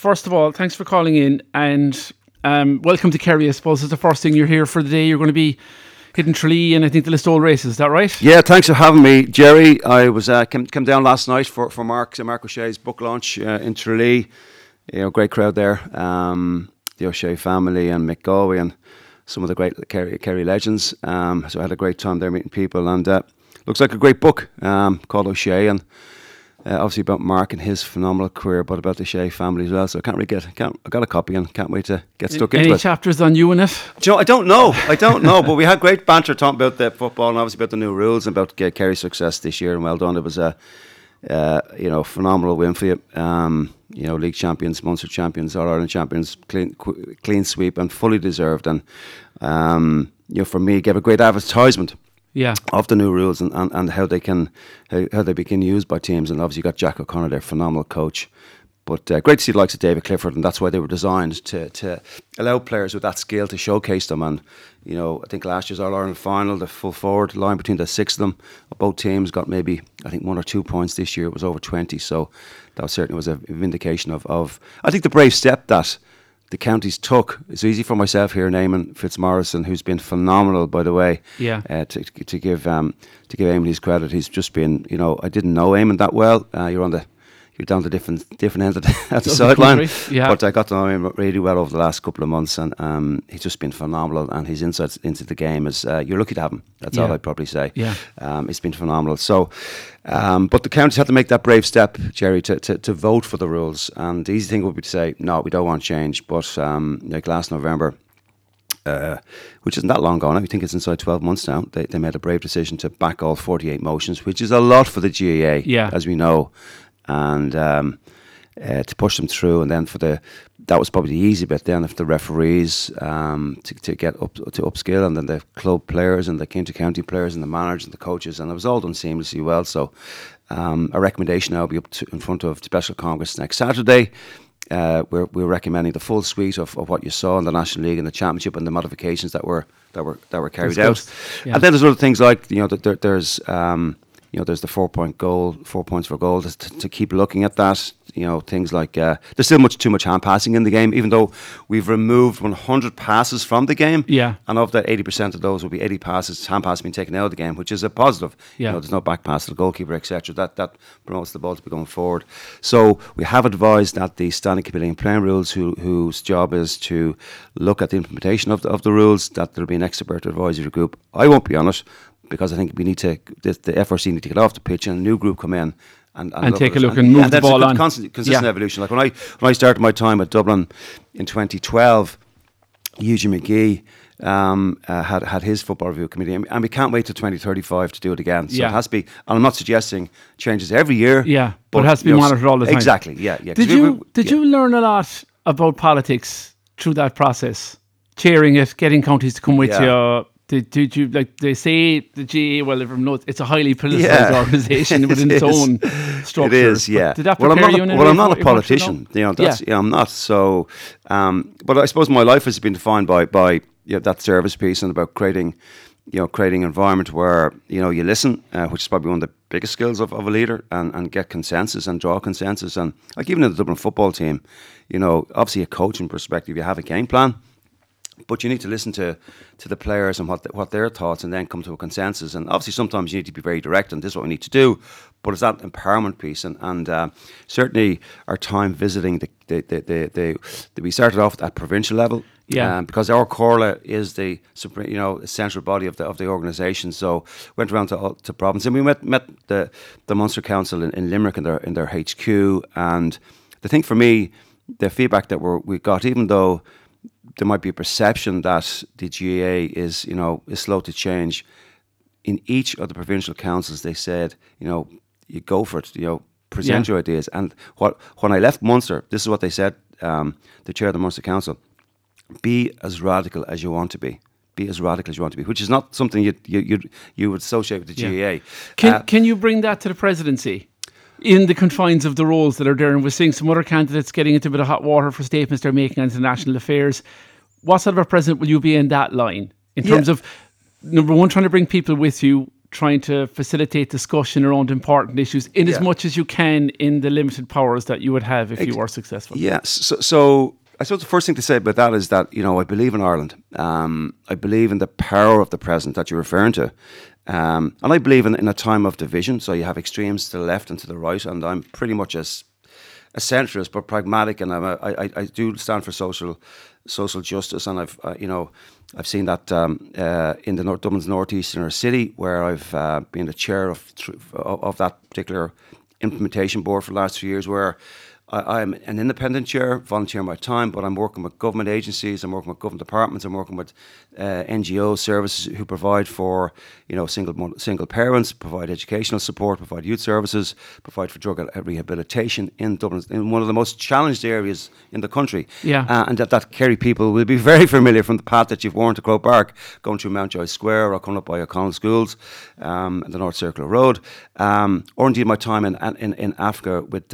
first of all, thanks for calling in, and welcome to Kerry. I suppose it's the first thing you're here for the day. You're going to be hitting Tralee and I think the Listowel races. Is that right? Yeah, thanks for having me, Jerry. I was came down last night for Mark O'Shea's book launch in Tralee. Great crowd there. The O'Shea family and Mick Galway and some of the great Kerry legends. So I had a great time there meeting people, and looks like a great book called O'Shea, and obviously about Mark and his phenomenal career, but about the O'Shea family as well. So I got a copy and can't wait to get stuck into it. Any chapters on you in it? I don't know, but we had great banter talking about the football and obviously about the new rules and about Kerry's success this year, and well done. It was a phenomenal win for you. League champions, Munster champions, All-Ireland champions, clean sweep and fully deserved. And for me, gave a great advertisement. Yeah. Of the new rules and how they begin used by teams. And obviously you got Jack O'Connor there, phenomenal coach. But great to see the likes of David Clifford, and that's why they were designed to allow players with that skill to showcase them. And I think last year's All-Ireland final, the full forward line between the six of them, both teams got maybe, I think, 1 or 2 points. This year it was over 20, so that certainly was a vindication of I think the brave step that the counties took. It's easy for myself here, Eamon Fitzmaurice, who's been phenomenal, by the way. Yeah. To give Eamon his credit, he's just been. I didn't know Eamon that well. You're down to different ends at the sideline. Yeah. But I got to know him really well over the last couple of months, and he's just been phenomenal. And his insights into the game is you're lucky to have him. That's all I'd probably say. Yeah. It's been phenomenal. So, but the counties had to make that brave step, Jerry, to vote for the rules. And the easy thing would be to say, no, we don't want change. But like last November, which isn't that long ago now, I think it's inside 12 months now, they made a brave decision to back all 48 motions, which is a lot for the GAA, as we know. And to push them through, and then that was probably the easy bit. Then if the referees to get up to upskill, and then the club players and the county players and the managers and the coaches, and it was all done seamlessly well. So a recommendation now will be up in front of Special Congress next Saturday. We're recommending the full suite of what you saw in the National League and the Championship and the modifications that were carried out. Yeah. And then there's other things like there's the 4 point goal, 4 points for goal, to keep looking at that. Things like there's still too much hand passing in the game, even though we've removed 100 passes from the game. Yeah. And of that, 80% of those will be 80 passes, hand passes being taken out of the game, which is a positive. Yeah. There's no back pass to the goalkeeper, etc. That promotes the ball to be going forward. So we have advised that the Standing Committee on Playing Rules, whose job is to look at the implementation of the rules, that there'll be an expert advisory group. I won't be on it, because I think we need the FRC need to get off the pitch and a new group come in and take a look and move the ball on. Consistent evolution. Like when I started my time at Dublin in 2012, Eugene McGee had his football review committee, and we can't wait till 2035 to do it again. So it has to be, and I'm not suggesting changes every year. Yeah, but it has to be monitored all the time. Exactly. Yeah. Did you learn a lot about politics through that process? Chairing it, getting counties to come with you. Did you, like they say, the GAA, well, everyone knows it's a highly politicised organisation within its own structure. It is, yeah. Did that prepare you in any way? Well, I'm not a politician. I'm not. So, but I suppose my life has been defined by that service piece, and about creating an environment where you listen, which is probably one of the biggest skills of a leader, and get consensus and draw consensus. And like even in the Dublin football team, obviously a coaching perspective, you have a game plan. But you need to listen to the players and what their thoughts, and then come to a consensus. And obviously sometimes you need to be very direct, and this is what we need to do. But it's that empowerment piece, and certainly our time visiting we started off at provincial level, because our Corla is the supreme, central body of the organisation. So went around to province, and we met the Munster Council in Limerick in their HQ. And the thing for me, the feedback that we got, even though there might be a perception that the GAA is slow to change, in each of the provincial councils they said, you go for it, present your ideas. And when I left Munster, this is what they said, the chair of the Munster Council: be as radical as you want to be. Be as radical as you want to be, which is not something you would associate with the GAA. Can you bring that to the presidency? In the confines of the roles that are there, and we're seeing some other candidates getting into a bit of hot water for statements they're making on international affairs. What sort of a president will you be in that line? In terms of, number one, trying to bring people with you trying to facilitate discussion around important issues in as much as you can in the limited powers that you would have if you were successful. Yes. So I suppose the first thing to say about that is that, I believe in Ireland. I believe in the power of the present that you're referring to. And I believe in a time of division. So you have extremes to the left and to the right. And I'm pretty much a centrist, but pragmatic. And I do stand for social justice. And I've seen that in Dublin's northeast inner city, where I've been the chair of that particular implementation board for the last 3 years, where I'm an independent chair, volunteering my time, but I'm working with government agencies, I'm working with government departments, I'm working with NGO services who provide for, single parents, provide educational support, provide youth services, provide for drug rehabilitation in Dublin, in one of the most challenged areas in the country. Yeah. And that Kerry people will be very familiar from the path that you've worn to Croke Park, going through Mountjoy Square or coming up by O'Connell Schools, the North Circular Road, or indeed my time in Africa with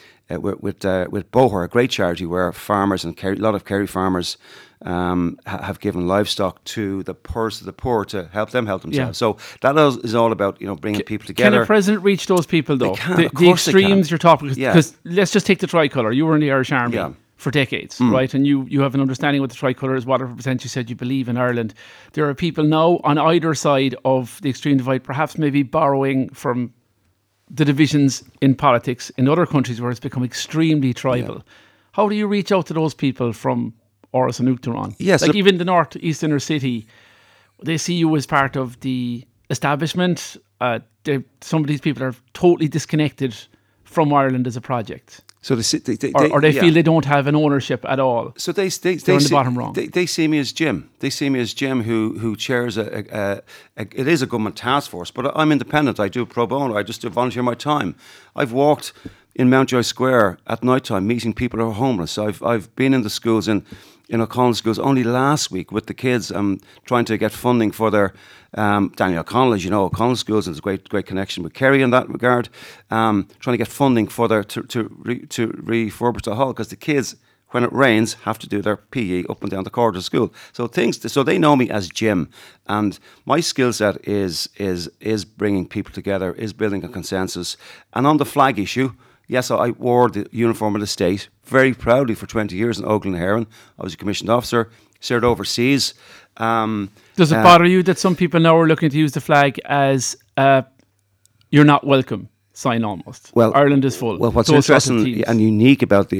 Boher, a great charity where farmers and a lot of Kerry farmers have given livestock to the poorest of the poor to help them help themselves. Yeah. So that is all about bringing people together. Can a president reach those people though? They can, the extremes you're talking, because Yeah. let's just take the tricolour. You were in the Irish Army for decades, right? And you have an understanding what the tricolour is, what it represents. You said you believe in Ireland. There are people now on either side of the extreme divide, perhaps maybe borrowing from the divisions in politics in other countries where it's become extremely tribal. Yeah. How do you reach out to those people from Oris and Uachtaráin? Yes, even the northeast inner city, they see you as part of the establishment. Some of these people are totally disconnected from Ireland as a project. So they feel they don't have an ownership at all. So they're in the bottom wrong. They see me as Jim. They see me as Jim who chairs it is a government task force, but I'm independent. I do pro bono. I just do volunteer my time. I've walked in Mountjoy Square at night time meeting people who are homeless. I've been in the schools in O'Connell Schools only last week with the kids. I'm trying to get funding for their Daniel O'Connell, as you know, O'Connell Schools, and there's a great connection with Kerry in that regard. Trying to get funding for their to refurbish the hall, because the kids, when it rains, have to do their PE up and down the corridor of school. So they know me as Jim, and my skill set is bringing people together, is building a consensus. And on the flag issue, yes, I wore the uniform of the state very proudly for 20 years in Oakland and Heron. I was a commissioned officer, served overseas. Does it bother you that some people now are looking to use the flag as you're not welcome sign almost? Well, Ireland is full. Well, what's interesting and unique about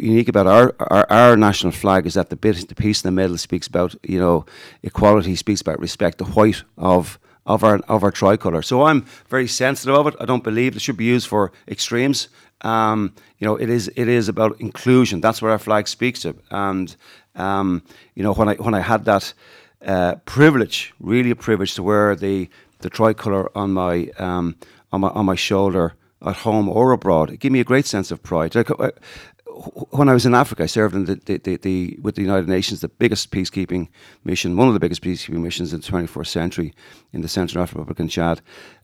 our national flag is that the piece in the middle speaks about equality, speaks about respect, the white of our tricolour. So I'm very sensitive of it. I don't believe it should be used for extremes. It is about inclusion. That's what our flag speaks to. And when I had that privilege, really a privilege, to wear the tricolour on my shoulder at home or abroad, it gave me a great sense of pride. When I was in Africa, I served in with the United Nations, the biggest peacekeeping mission, one of the biggest peacekeeping missions in the 21st century in the Central African Republic and Chad.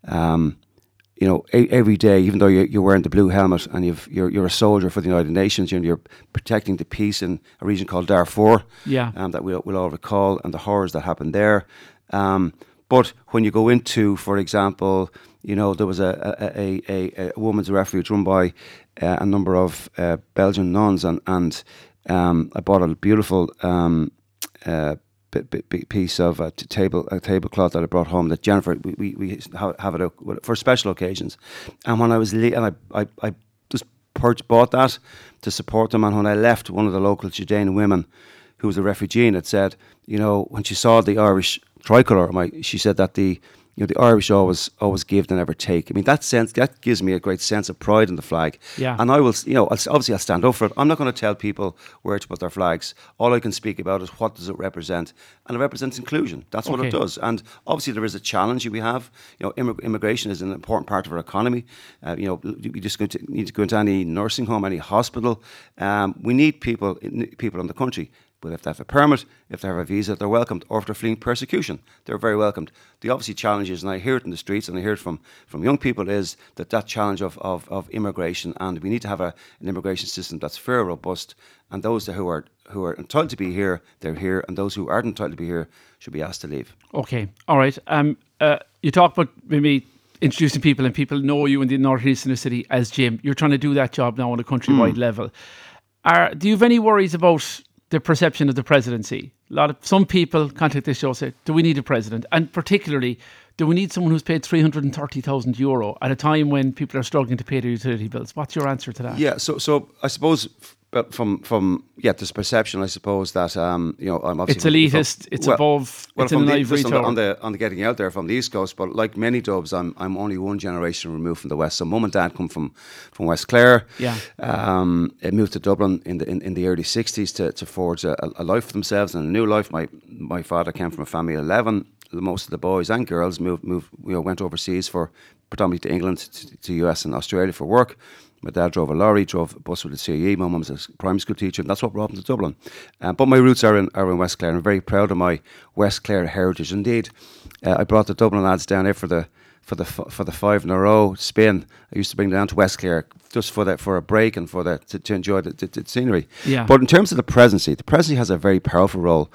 Every day, even though you're wearing the blue helmet and you're a soldier for the United Nations, you're protecting the peace in a region called Darfur, that we'll all recall, and the horrors that happened there. But when you go into, for example, there was a women's refuge run by a number of Belgian nuns, and I bought a beautiful piece of a tablecloth that I brought home that Jennifer we have it for special occasions. And when I was I just bought that to support them. And when I left, one of the local Judean women who was a refugee and had said, when she saw the Irish tricolour, she said that the Irish always give, they never take. I mean, that gives me a great sense of pride in the flag. Yeah. And I will, I'll stand up for it. I'm not going to tell people where to put their flags. All I can speak about is what does it represent, and it represents inclusion. That's what it does. And obviously there is a challenge we have. Immigration is an important part of our economy. We just need to go into any nursing home, any hospital. We need people in the country. But if they have a permit, if they have a visa, they're welcomed. Or if they're fleeing persecution, they're very welcomed. The obviously challenge is, and I hear it in the streets, and I hear it from young people, is that challenge of immigration. And we need to have an immigration system that's fair, robust, and those who are who are entitled to be here, they're here, and those who aren't entitled to be here should be asked to leave. Okay, all right. You talk about maybe introducing people, and people know you in the northeast inner city as Jim. You're trying to do that job now on a countrywide level. Do you have any worries about the perception of the presidency? Some people contact this show say, do we need a president? And particularly, do we need someone who's paid €330,000 at a time when people are struggling to pay their utility bills? What's your answer to that? Yeah, so I suppose from this perception, I suppose that I'm obviously it's elitist, it's above, it's an ivory tower. On the getting out there from the East Coast, but like many Dubs, I'm only one generation removed from the West. So mum and dad come from West Clare. Yeah. It moved to Dublin in the early '60s to forge a life for themselves and a new life. My father came from a family of 11. Most of the boys and girls went overseas predominantly to England, to US and Australia for work. My dad drove a lorry, drove a bus with the CAE. My mum was a primary school teacher, and that's what brought him to Dublin. But my roots are in West Clare, and I'm very proud of my West Clare heritage. Indeed, I brought the Dublin lads down there for the 5 in a row spin. I used to bring them down to West Clare just for a break and to enjoy the scenery. Yeah. But in terms of the presidency has a very powerful role.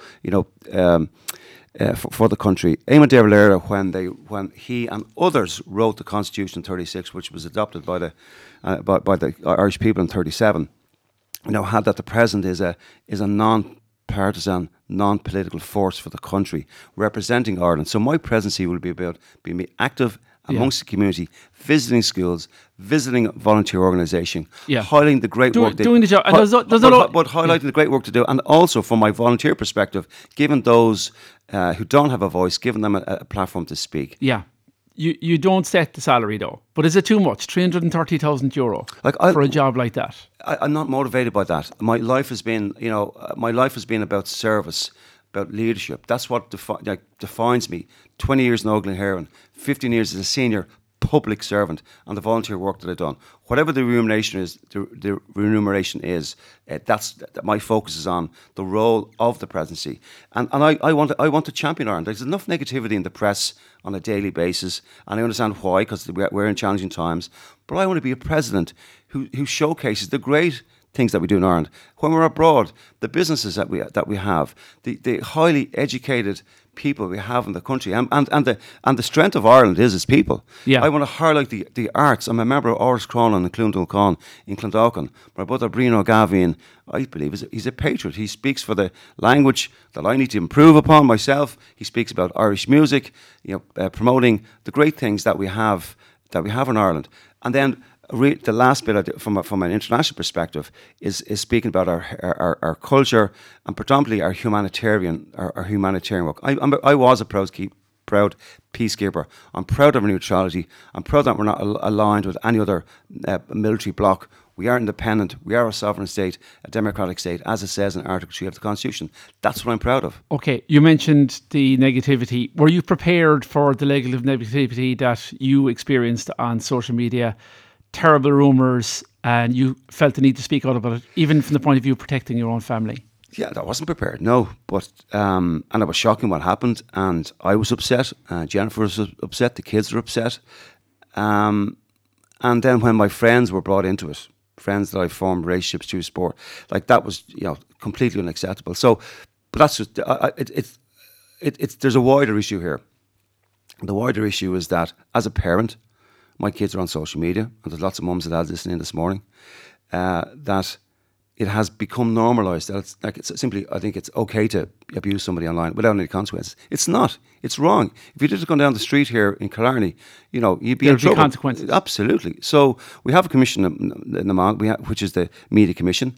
For the country. Eamon de Valera, when he and others wrote the Constitution in 36, which was adopted by the Irish people in 37, had that the president is a non-partisan, non-political force for the country, representing Ireland. So my presidency will be about being active amongst the community, visiting schools, visiting volunteer organisation, highlighting the great work doing the job, and but highlighting the great work to do, and also from my volunteer perspective, giving those who don't have a voice, giving them a platform to speak. Yeah. You don't set the salary though, but is it too much? €330,000 for a job like that? I'm not motivated by that. My life has been, about service, about leadership. That's what defines me. 20 years in Ogden Heron, 15 years as a senior public servant, and the volunteer work that I've done. Whatever the remuneration is, that's my focus is on the role of the presidency, and I want to champion Ireland. There's enough negativity in the press on a daily basis, and I understand why, because we're in challenging times. But I want to be a president who showcases the great things that we do in Ireland. When we're abroad, the businesses that we have, the highly educated people we have in the country, and the strength of Ireland is its people. Yeah. I want to highlight the arts. I'm a member of Áras Cronin and Clúndúil Con in Clondalkin. My brother Brino Gavin, I believe, he's a patriot. He speaks for the language that I need to improve upon myself. He speaks about Irish music, promoting the great things that we have in Ireland. And then the last bit from an international perspective is speaking about our culture and predominantly our humanitarian work. I was a proud peacekeeper. I'm proud of our neutrality. I'm proud that we're not aligned with any other military bloc. We are independent. We are a sovereign state, a democratic state, as it says in Article 3 of the Constitution. That's what I'm proud of. Okay, you mentioned the negativity. Were you prepared for the level of negativity that you experienced on social media? Terrible rumours, and you felt the need to speak out about it, even from the point of view of protecting your own family? Yeah, I wasn't prepared, no. But and it was shocking what happened, and I was upset. Jennifer was upset. The kids were upset. And then when my friends were brought into it, friends that I formed relationships through sport, that was completely unacceptable. So, but that's just there's a wider issue here. The wider issue is that as a parent, my kids are on social media, and there's lots of mums and dads listening this morning, that it has become normalised. That it's simply, I think it's okay to abuse somebody online without any consequences. It's not. It's wrong. If you just go down the street here in Killarney, you'd be in trouble. Consequences. Absolutely. So we have a commission in the Mount, which is the Media Commission.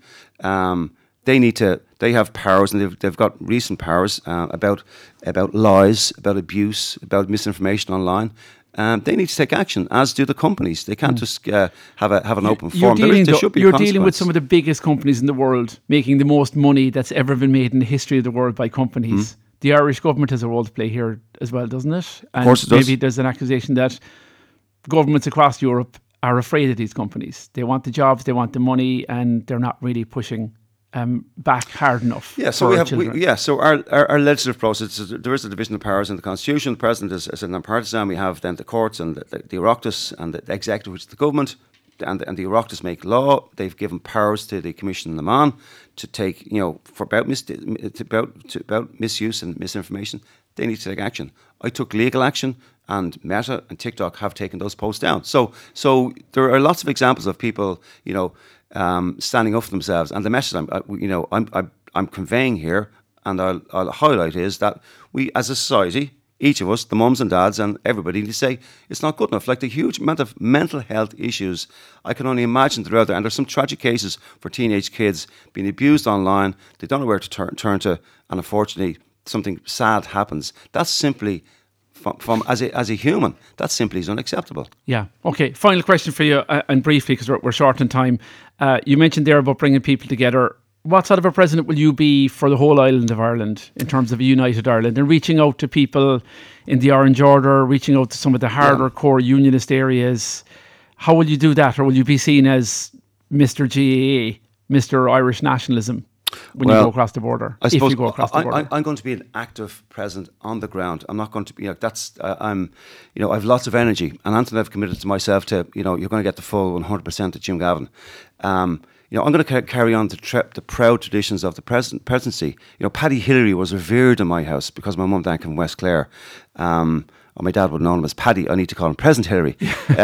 They have powers, and they've got recent powers about lies, about abuse, about misinformation online. They need to take action, as do the companies. They can't just have an open forum. You're dealing with some of the biggest companies in the world, making the most money that's ever been made in the history of the world by companies. The Irish government has a role to play here as well, doesn't it? And of course it does. Maybe there's an accusation that governments across Europe are afraid of these companies. They want the jobs, they want the money, and they're not really pushing back hard enough. Yeah, so our legislative process, there is a division of powers in the Constitution. The President is a non-partisan. We have then the courts and the Oireachtas and the executive, which is the government. and the Oireachtas make law. They've given powers to the Commission on Amán to take, for about misuse and misinformation. They need to take action. I took legal action, and Meta and TikTok have taken those posts down. So there are lots of examples of people, standing up for themselves. And the message I'm conveying here, and I'll highlight, is that we, as a society, each of us, the mums and dads and everybody, need to say it's not good enough. Like the huge amount of mental health issues, I can only imagine they're out there. And there's some tragic cases for teenage kids being abused online. They don't know where to turn to, and unfortunately, something sad happens. That's simply, from as a human, that simply is unacceptable. Yeah. Okay. Final question for you, and briefly, because we're short on time. You mentioned there about bringing people together. What sort of a president will you be for the whole island of Ireland in terms of a united Ireland and reaching out to people in the Orange Order, reaching out to some of the harder core unionist areas? How will you do that? Or will you be seen as Mr. GAA, Mr. Irish nationalism when you go across the border? I suppose, if you go across the border. I'm going to be an active president on the ground. I'm not going to be, I have lots of energy. And Anthony, I've committed to myself to, you're going to get the full 100% of Jim Gavin. I'm going to carry on the proud traditions of the presidency. Paddy Hillary was revered in my house because my mum and dad came from West Clare. Or my dad would know him as Paddy. I need to call him President Hillary.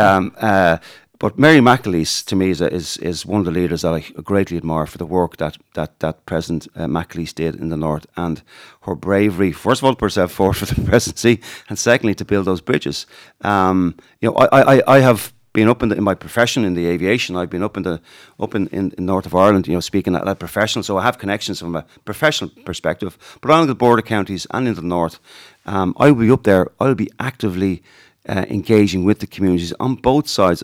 But Mary McAleese, to me, is one of the leaders that I greatly admire for the work that President McAleese did in the North, and her bravery, first of all, to put herself forward for the presidency, and secondly, to build those bridges. I have been up in my profession in the aviation. I've been up in north of Ireland, speaking at that professional. So I have connections from a professional perspective. But on the border counties and in the north, I will be up there. I'll be actively engaging with the communities on both sides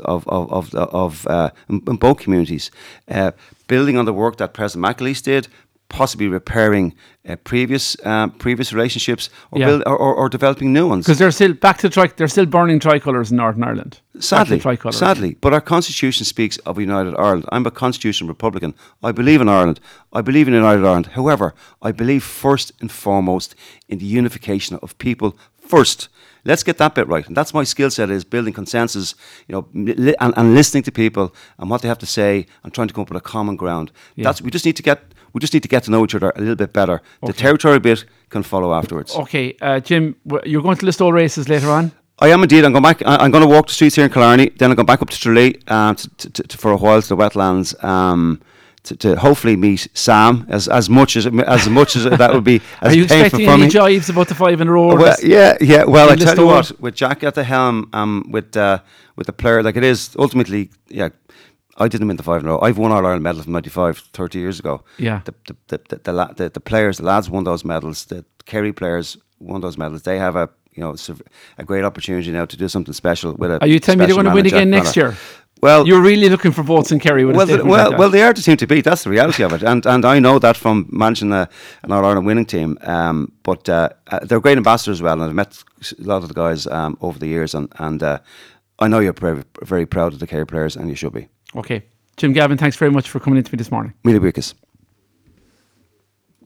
in both communities, building on the work that President McAleese did, possibly repairing previous relationships, or developing new ones. Because they're still they're still burning tricolours in Northern Ireland. Sadly, but our constitution speaks of a united Ireland. I'm a constitutional Republican. I believe in Ireland. I believe in united Ireland. However, I believe first and foremost in the unification of people first. Let's get that bit right. And that's my skill set, is building consensus, and listening to people and what they have to say and trying to come up with a common ground. Yeah. We just need to get to know each other a little bit better. Okay. The territory bit can follow afterwards. Okay, Jim, you're going to list all races later on? I am indeed. I'm going back. I'm going to walk the streets here in Killarney. Then I'm going back up to Tralee for a while to the wetlands. To hopefully meet Sam as much as that would be. As Are you expecting any jives about the 5 in a row? Well, yeah. Well, I tell you what, with Jack at the helm, with the player, like it is ultimately, I didn't win the 5 in a row. I've won All Ireland medal from 95, 30 years ago. Yeah. The players, the lads won those medals. The Kerry players won those medals. They have a great opportunity now to do something special with a. Are you telling me they're going to win again next year? Well, you're really looking for votes in Kerry. Well, they are the team to beat. That's the reality of it, and I know that from managing an All Ireland winning team. But they're great ambassadors as well, and I've met a lot of the guys over the years, and I know you're very, very proud of the Kerry players, and you should be. Okay, Jim Gavin, thanks very much for coming in to me this morning. Míle buíochas.